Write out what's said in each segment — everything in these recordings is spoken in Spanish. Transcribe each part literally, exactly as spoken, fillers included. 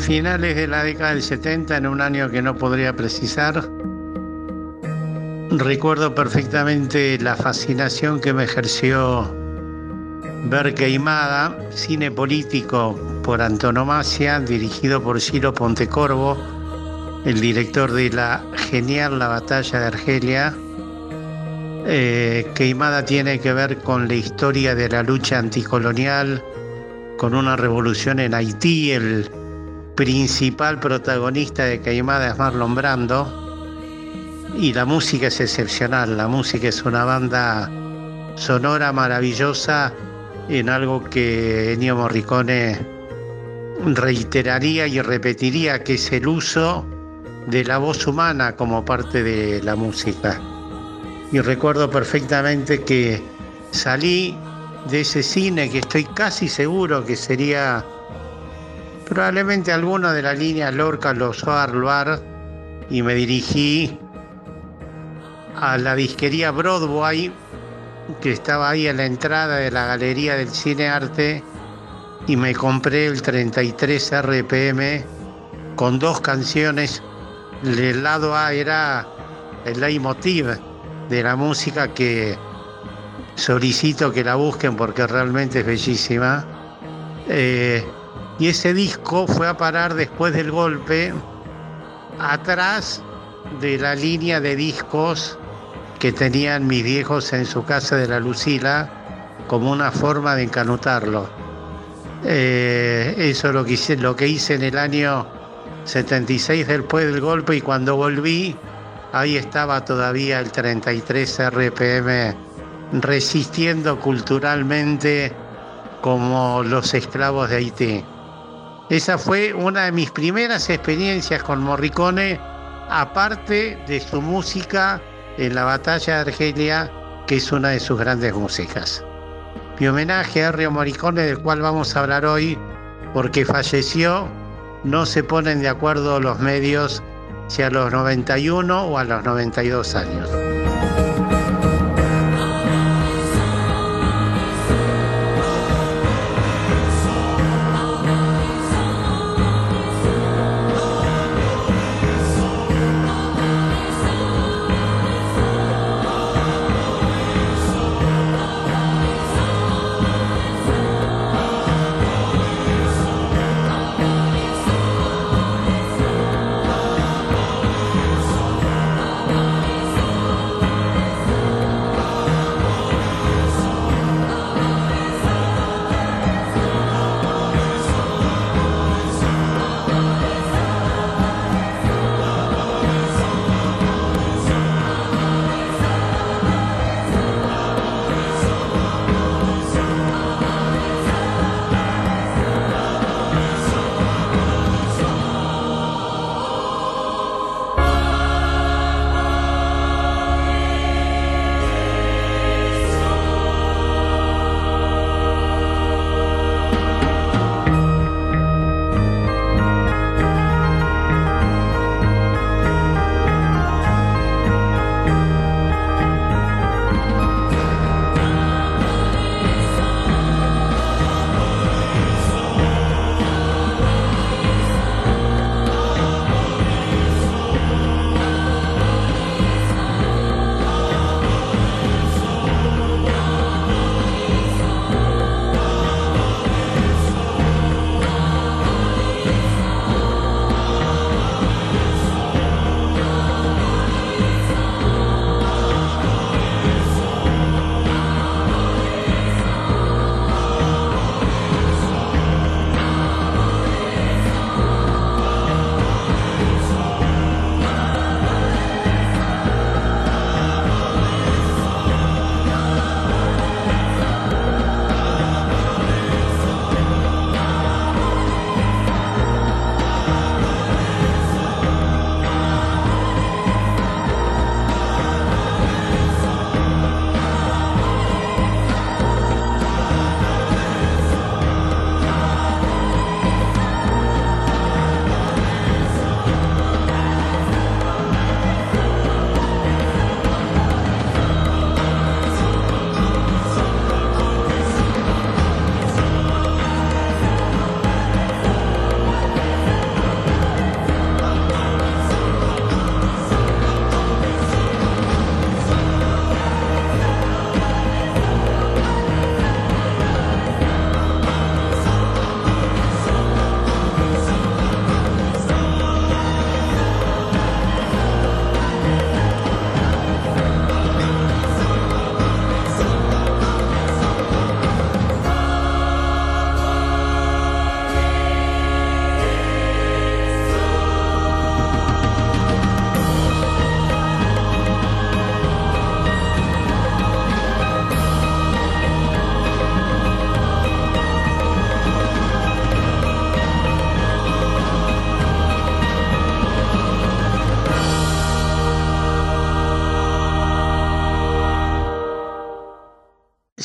finales de la década del setenta, en un año que no podría precisar, recuerdo perfectamente la fascinación que me ejerció ver Queimada, cine político por antonomasia, dirigido por Ciro Pontecorvo, el director de la genial La Batalla de Argelia. Eh, Queimada tiene que ver con la historia de la lucha anticolonial, con una revolución en Haití. El principal protagonista de Queimada es Marlon Brando, y la música es excepcional. La música es una banda sonora maravillosa, en algo que Ennio Morricone reiteraría y repetiría, que es el uso de la voz humana como parte de la música. Y recuerdo perfectamente que salí de ese cine, que estoy casi seguro que sería probablemente alguno de la línea Lorca, Lozoar, Luar, y me dirigí a la disquería Broadway, que estaba ahí en la entrada de la Galería del Cine Arte, y me compré el treinta y tres R P M con dos canciones. El lado A era el leitmotiv de la música, que solicito que la busquen porque realmente es bellísima. Eh, y ese disco fue a parar después del golpe atrás de la línea de discos que tenían mis viejos en su casa de la Lucila, como una forma de encanutarlo. Eh, eso es lo que hice, lo que hice en el año setenta y seis después del golpe, y cuando volví, ahí estaba todavía el treinta y tres R P M resistiendo culturalmente como los esclavos de Haití. Esa fue una de mis primeras experiencias con Morricone, aparte de su música en La Batalla de Argelia, que es una de sus grandes músicas. Mi homenaje a Ennio Morricone, del cual vamos a hablar hoy, porque falleció. No se ponen de acuerdo los medios si a los noventa y uno o a los noventa y dos años.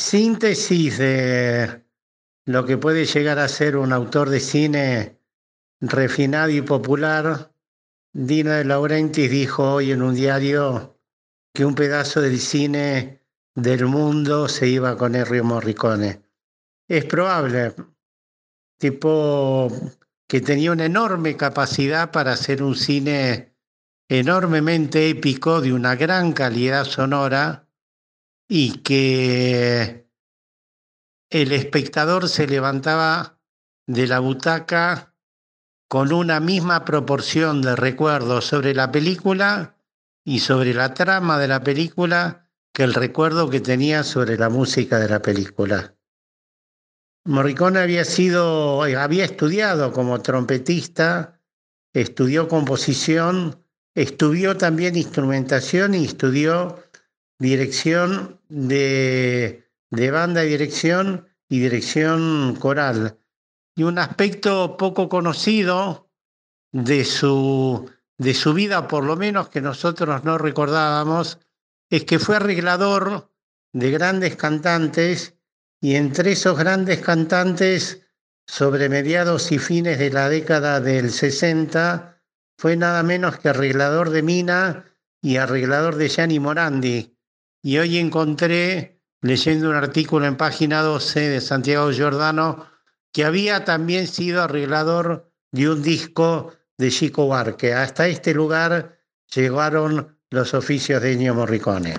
síntesis de lo que puede llegar a ser un autor de cine refinado y popular, Dino De Laurentiis dijo hoy en un diario que un pedazo del cine del mundo se iba con Ennio Morricone. Es probable, tipo que tenía una enorme capacidad para hacer un cine enormemente épico, de una gran calidad sonora, y que el espectador se levantaba de la butaca con una misma proporción de recuerdos sobre la película y sobre la trama de la película que el recuerdo que tenía sobre la música de la película. Morricone había sido, había estudiado como trompetista, estudió composición, estudió también instrumentación y estudió dirección de, de banda y dirección y dirección coral. Y un aspecto poco conocido de su, de su vida, por lo menos que nosotros no recordábamos, es que fue arreglador de grandes cantantes, y entre esos grandes cantantes, sobre mediados y fines de la década del sesenta, fue nada menos que arreglador de Mina y arreglador de Gianni Morandi. Y hoy encontré, leyendo un artículo en Página doce de Santiago Giordano, que había también sido arreglador de un disco de Chico Buarque. Hasta este lugar llegaron los oficios de Ennio Morricone.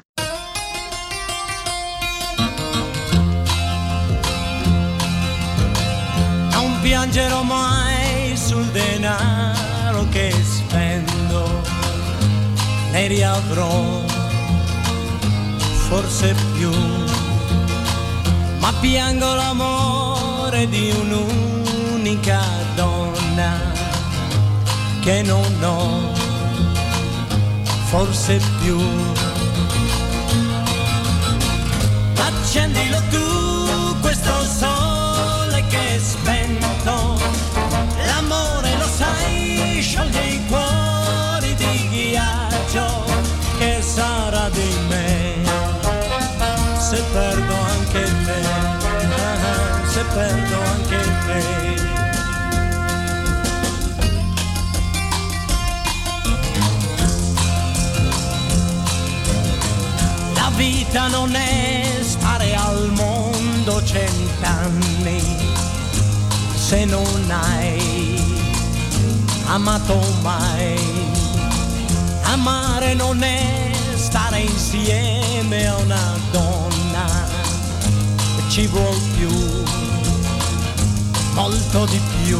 Non piangerò mai sul denaro che spendo, ne riavrò forse più, ma piango l'amore di un'unica donna che non ho forse più. Accendilo tu questo sole che è spento, l'amore lo sai scioglie i cuori di ghiaccio, che sarà di me se perdo anche te, se perdo anche te. La vita non è stare al mondo cent'anni se non hai amato mai. Amare non è stare insieme a una donna, ci vuol più, molto di più.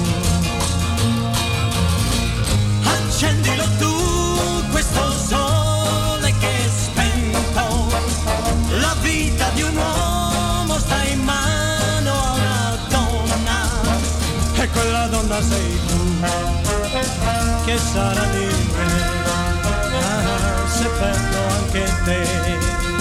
Accendilo tu questo sole che è spento, la vita di un uomo sta in mano a una donna, e quella donna sei tu, che sarà di me se perdo anche te.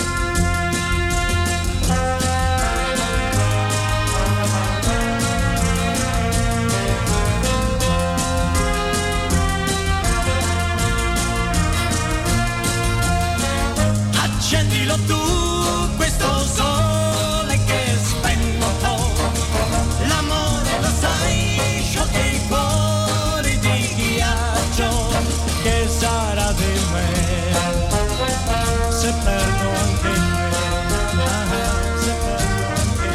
Accendilo tu questo sole che è spento, l'amore lo sai scioglie i cuori di ghiaccio, che sarà di me se perdo anche me, se perdo anche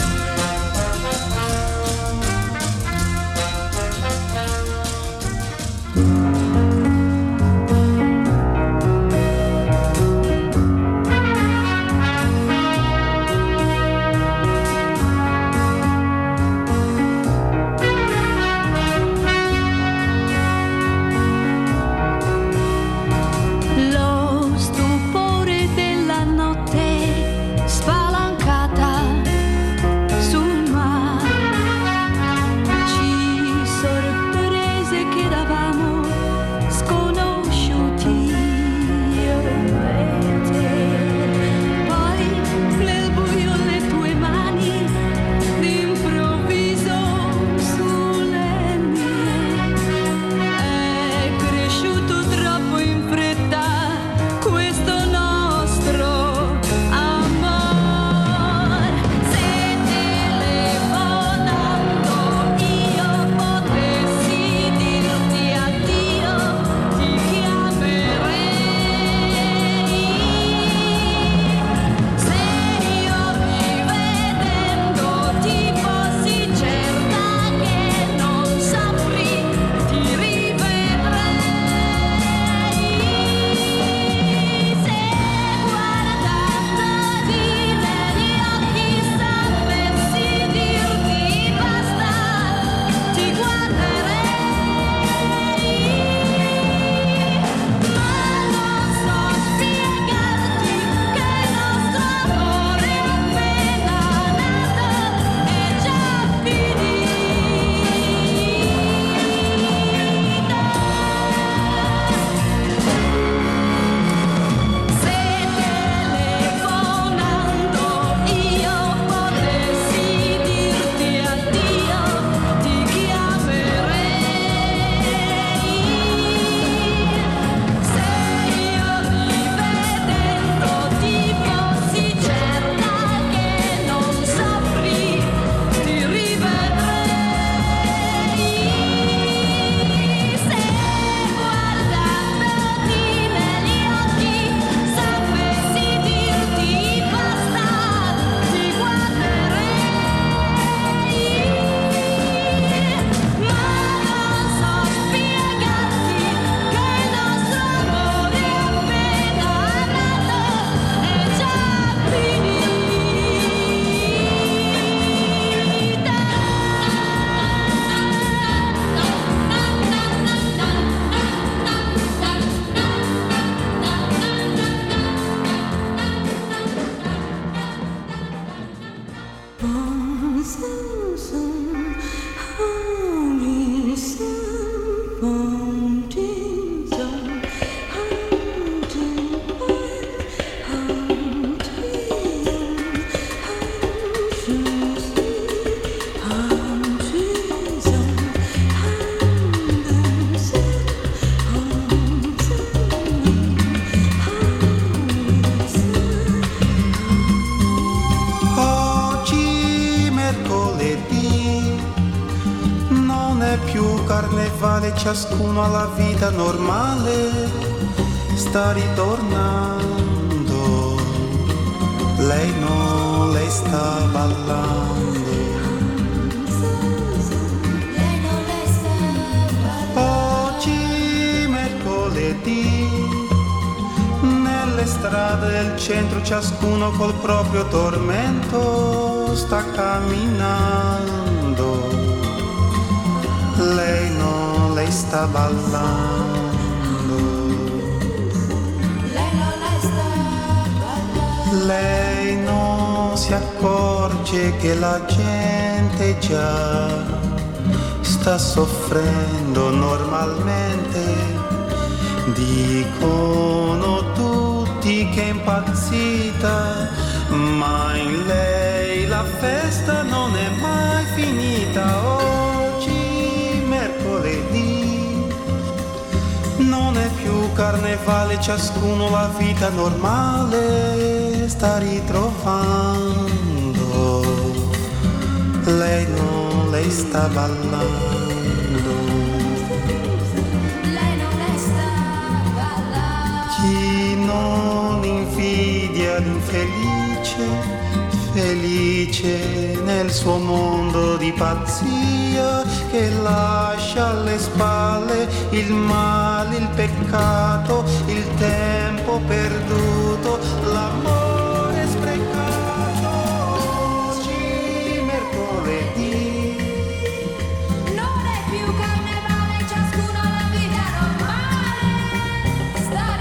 carnevale ciascuno alla vita normale sta ritornando. Lei no, lei sta ballando. Oggi mercoledì nelle strade del centro ciascuno col proprio tormento sta camminando. Lei no, lei sta ballando. Lei no, lei sta ballando. Lei non si accorge che la gente già sta soffrendo normalmente. Dicono tutti che è impazzita, ma in lei la festa non è mai finita. Oggi mercoledì non è più carnevale, ciascuno la vita normale sta ritrovando. Lei no, lei sta ballando. Chi non invidia l'infelice, felice nel suo mondo di pazzia, che lascia alle spalle il male, il peccato, il tempo perduto, l'amore sprecato. Oggi mercoledì non è più carnevale, ciascuno la vita normale sta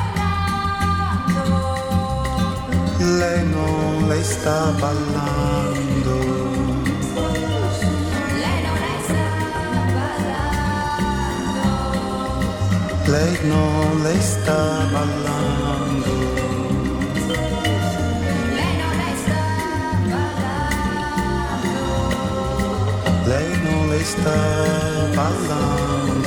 ritornando. Lei non, lei sta ballando. Lei non, lei sta ballando. Lei non, lei sta ballando. Lei non, lei sta ballando. Lei non, lei sta ballando.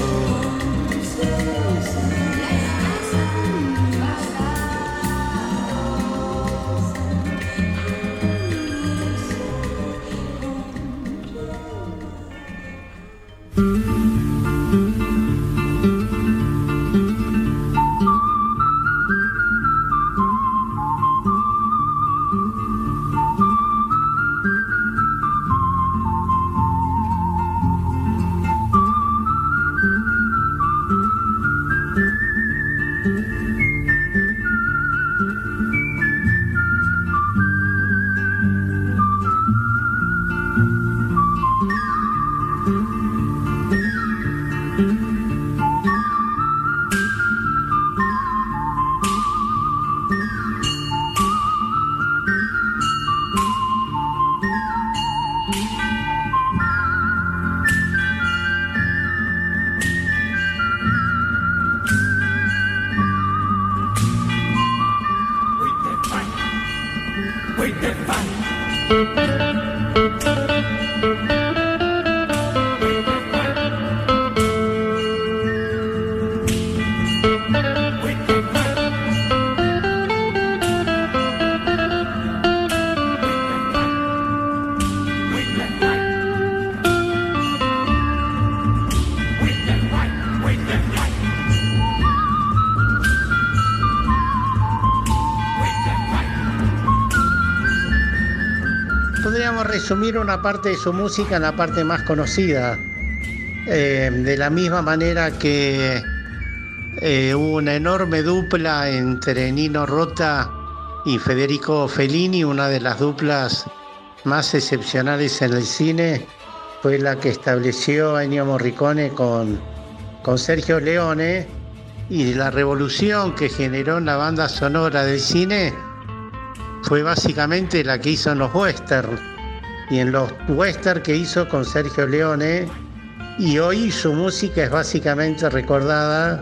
Resumir una parte de su música en la parte más conocida, eh, de la misma manera que eh, hubo una enorme dupla entre Nino Rota y Federico Fellini. Una de las duplas más excepcionales en el cine fue la que estableció Ennio Morricone con, con Sergio Leone, y la revolución que generó en la banda sonora del cine fue básicamente la que hizo en los westerns. Y en los western que hizo con Sergio Leone, y hoy su música es básicamente recordada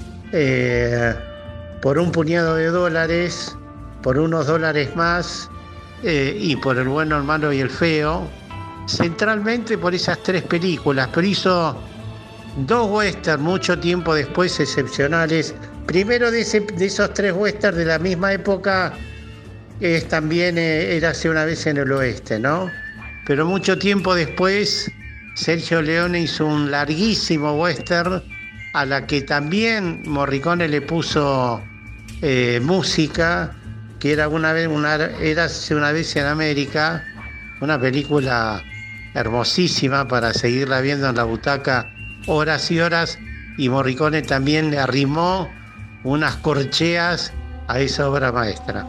eh, por un puñado de dólares, por unos dólares más, eh, y por El bueno, el malo y el feo, centralmente por esas tres películas. Pero hizo dos western mucho tiempo después excepcionales. Primero de, ese, de esos tres western de la misma época es también eh, Érase una vez en el oeste, ¿no? Pero mucho tiempo después Sergio Leone hizo un larguísimo western a la que también Morricone le puso eh, música, que era una vez una Érase una vez en América, una película hermosísima para seguirla viendo en la butaca horas y horas, y Morricone también le arrimó unas corcheas a esa obra maestra.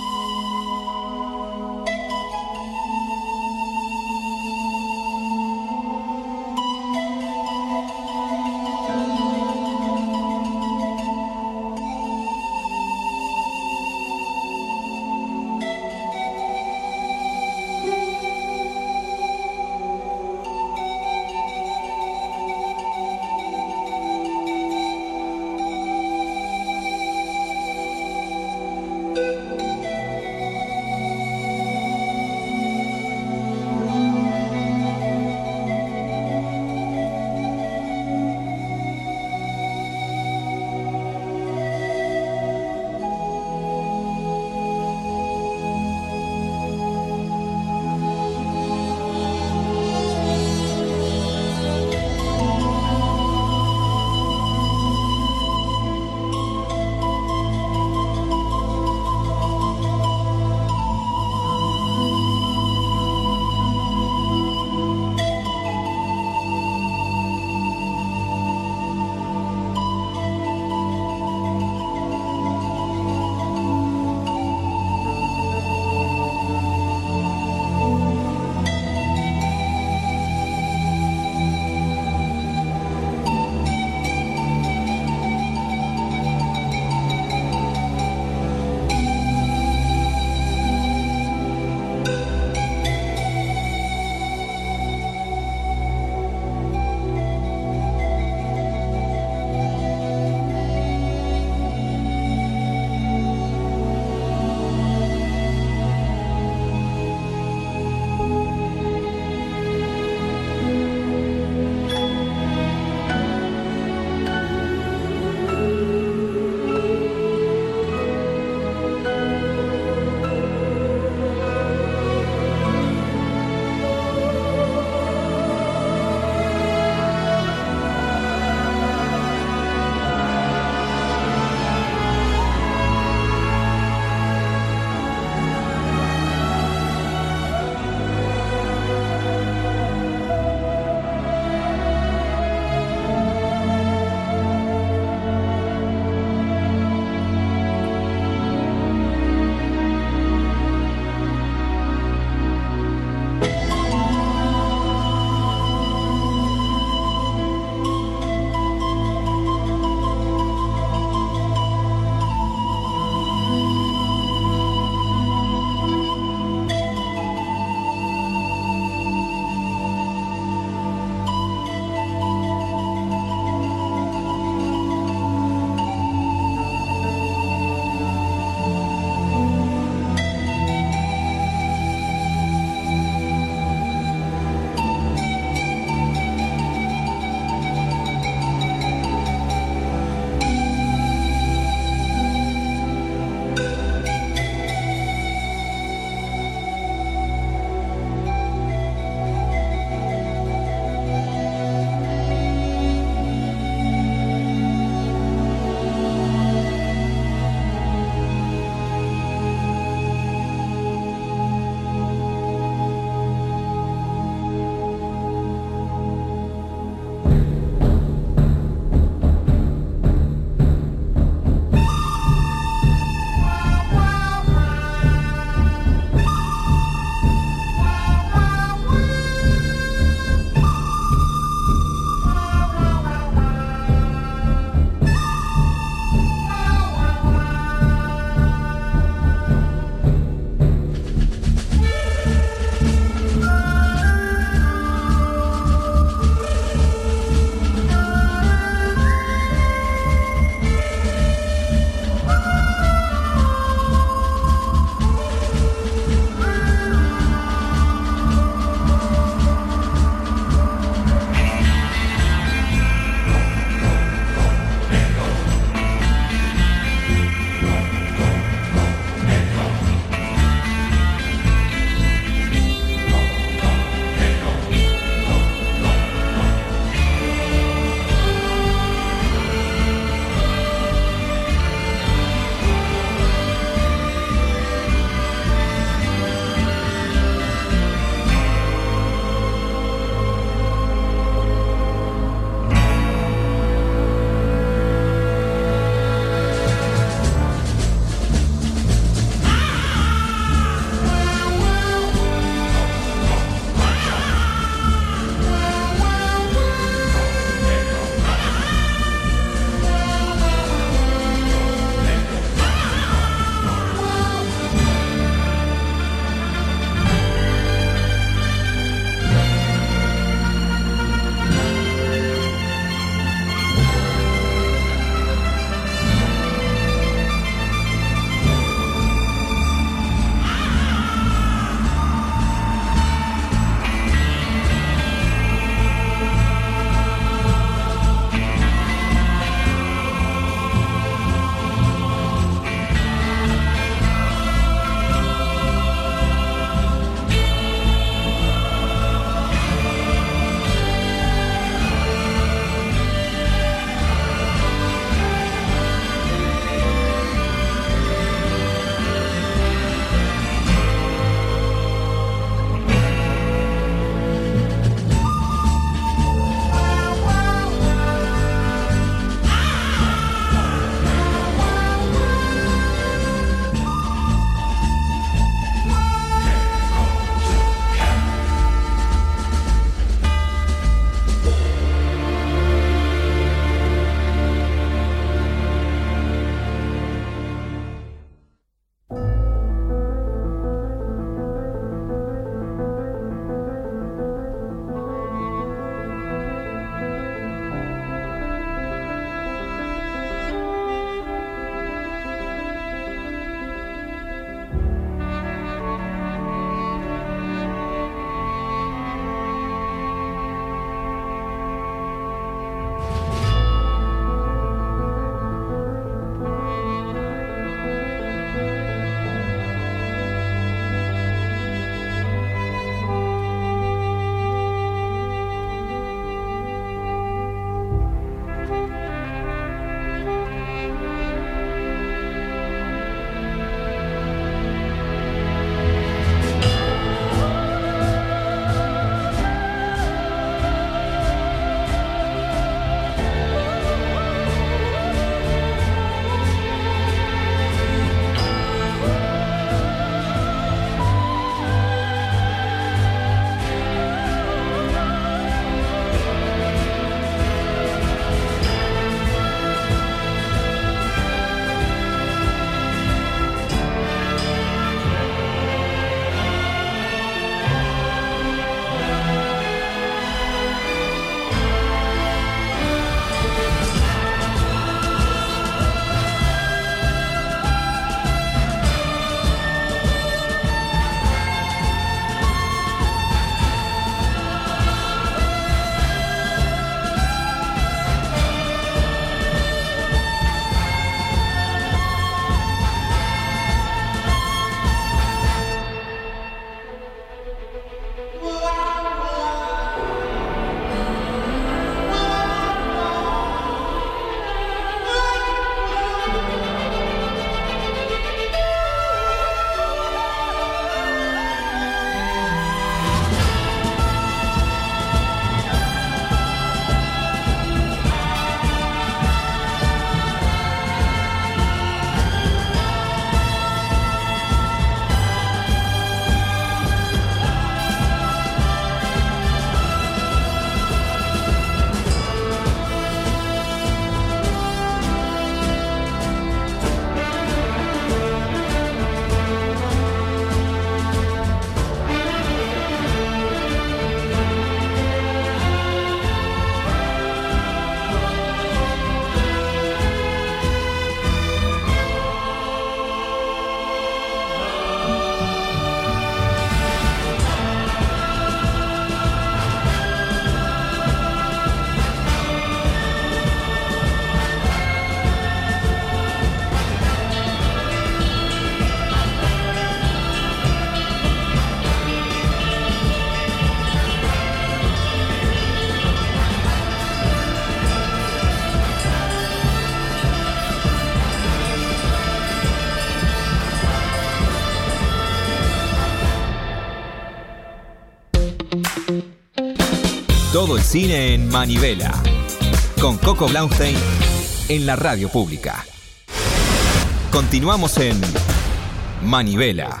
Todo el cine en Manivela. Con Coco Blaustein en la radio pública. Continuamos en Manivela.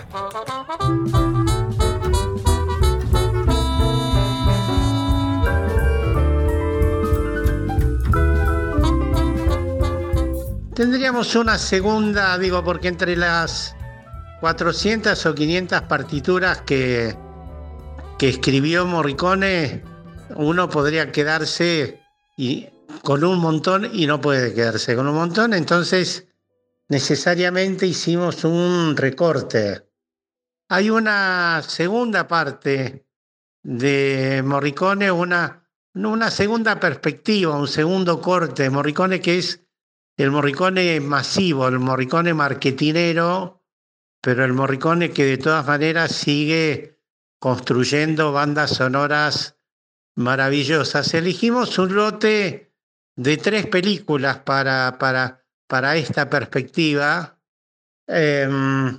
Tendríamos una segunda, digo, porque entre las cuatrocientas o quinientas partituras que, que escribió Morricone, uno podría quedarse y, con un montón y no puede quedarse con un montón, entonces necesariamente hicimos un recorte. Hay una segunda parte de Morricone, una, una segunda perspectiva, un segundo corte de Morricone, que es el Morricone masivo, el Morricone marketinero, pero el Morricone que de todas maneras sigue construyendo bandas sonoras maravillosas. Elegimos un lote de tres películas para, para, para esta perspectiva. Eh,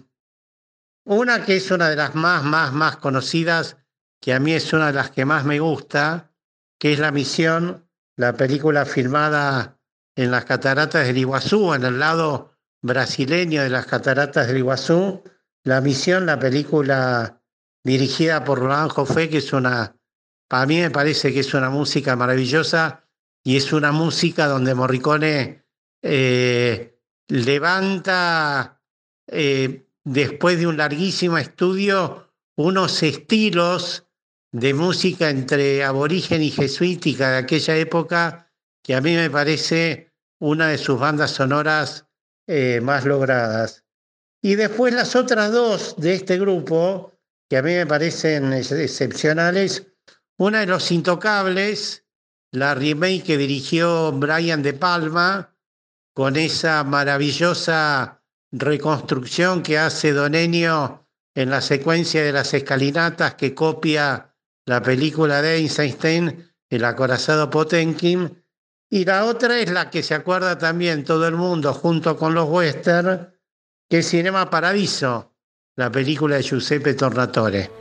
una que es una de las más, más, más conocidas, que a mí es una de las que más me gusta, que es La Misión, la película filmada en las cataratas del Iguazú, en el lado brasileño de las cataratas del Iguazú. La Misión, la película dirigida por Roland Joffé, que es una, para mí me parece que es una música maravillosa y es una música donde Morricone eh, levanta, eh, después de un larguísimo estudio, unos estilos de música entre aborigen y jesuítica de aquella época, que a mí me parece una de sus bandas sonoras eh, más logradas. Y después las otras dos de este grupo, que a mí me parecen ex- excepcionales, una de Los Intocables, la remake que dirigió Brian De Palma, con esa maravillosa reconstrucción que hace Don Ennio en la secuencia de las escalinatas, que copia la película de Eisenstein, El acorazado Potemkin. Y la otra es la que se acuerda también todo el mundo, junto con los western, que es Cinema Paradiso, la película de Giuseppe Tornatore.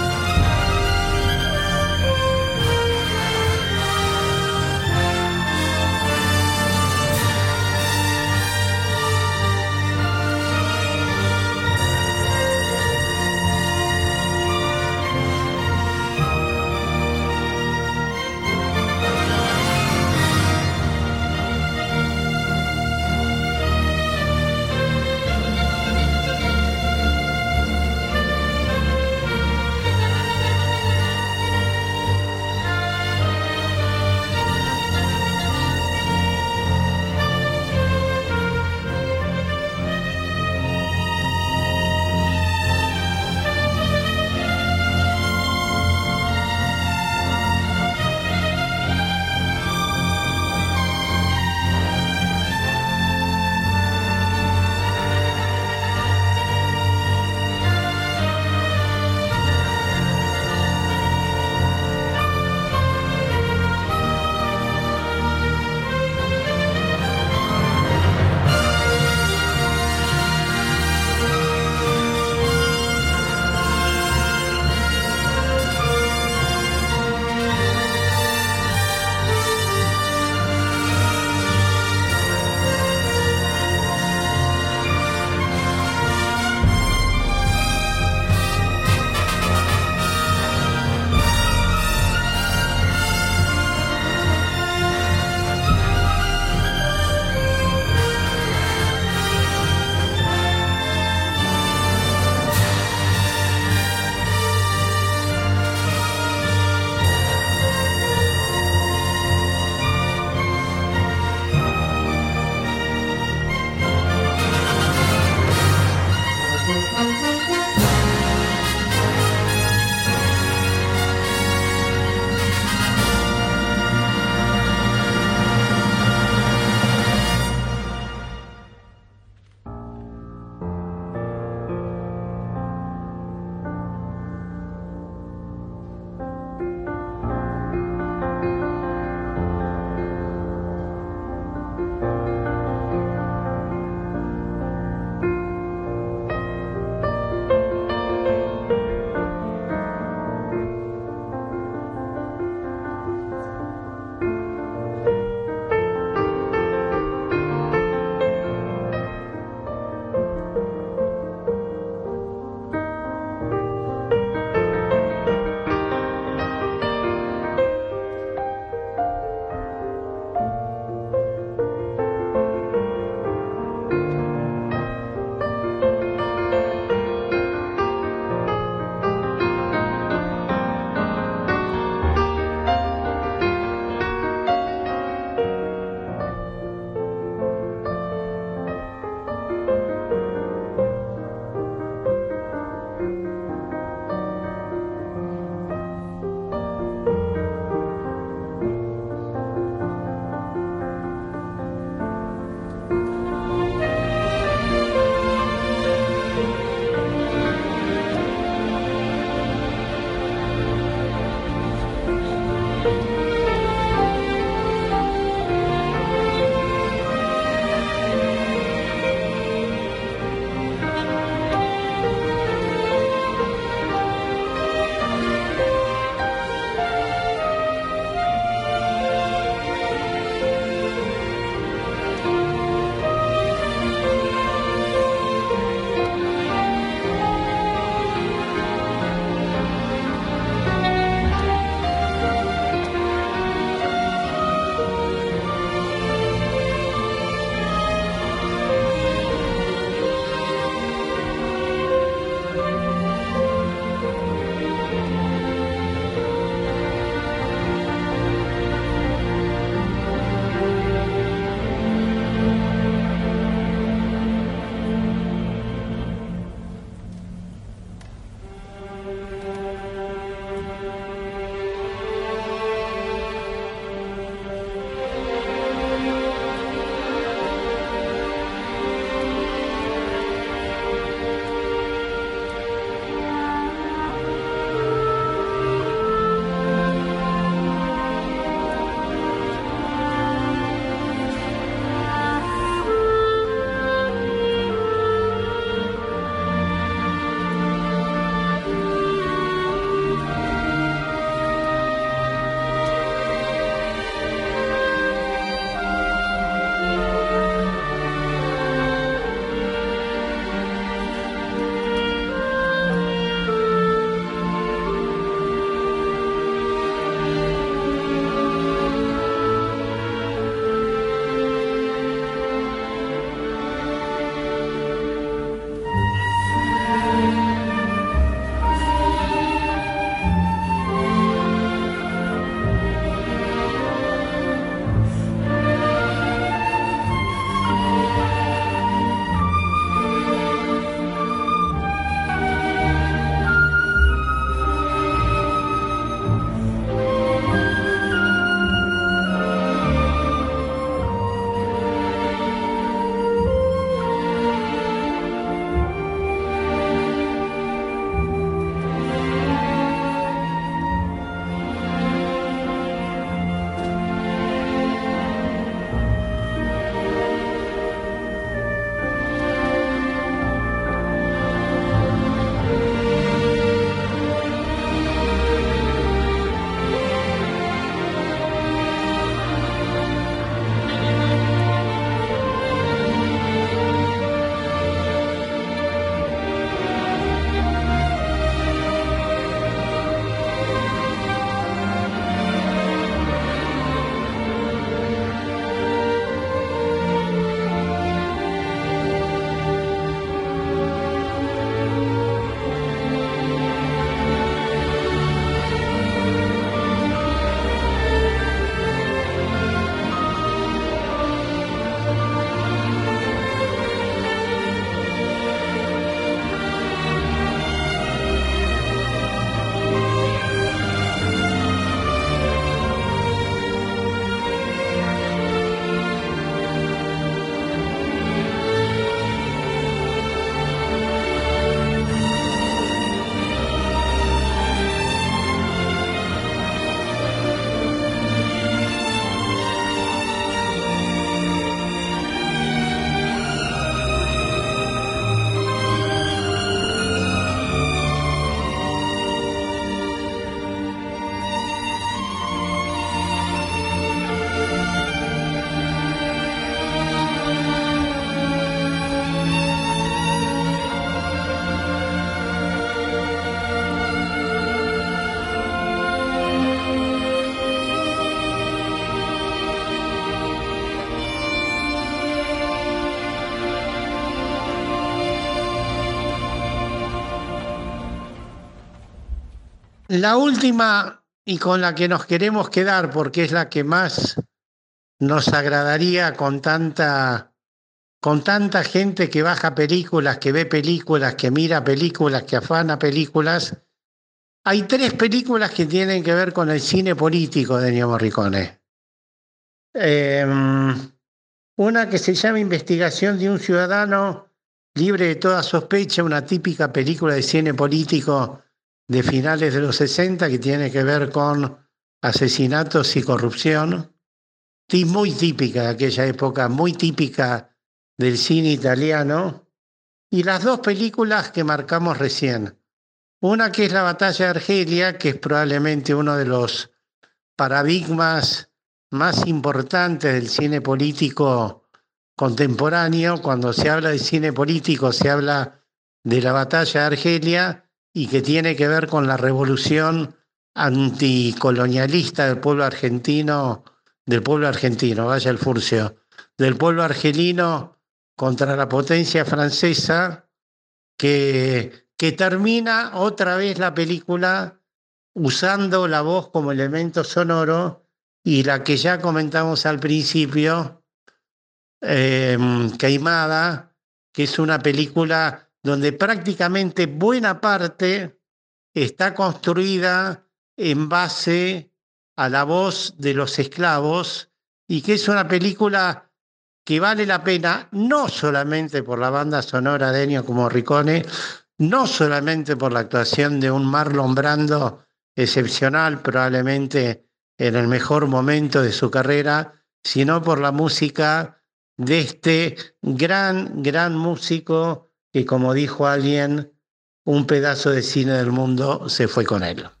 La última y con la que nos queremos quedar, porque es la que más nos agradaría con tanta, con tanta gente que baja películas, que ve películas, que mira películas, que afana películas. Hay tres películas que tienen que ver con el cine político de Ennio Morricone. Eh, una que se llama Investigación de un ciudadano libre de toda sospecha, una típica película de cine político de finales de los sesenta que tiene que ver con asesinatos y corrupción. Muy típica de aquella época, muy típica del cine italiano. Y las dos películas que marcamos recién. Una que es La batalla de Argelia, que es probablemente uno de los paradigmas más importantes del cine político contemporáneo. Cuando se habla de cine político se habla de la batalla de Argelia y que tiene que ver con la revolución anticolonialista del pueblo argentino, del pueblo argentino, vaya el furcio, del pueblo argelino contra la potencia francesa, que, que termina otra vez la película usando la voz como elemento sonoro y la que ya comentamos al principio, eh, Queimada, que es una película donde prácticamente buena parte está construida en base a la voz de los esclavos y que es una película que vale la pena no solamente por la banda sonora de Ennio Morricone, no solamente por la actuación de un Marlon Brando excepcional, probablemente en el mejor momento de su carrera, sino por la música de este gran, gran músico que, como dijo alguien, un pedazo de cine del mundo se fue con él.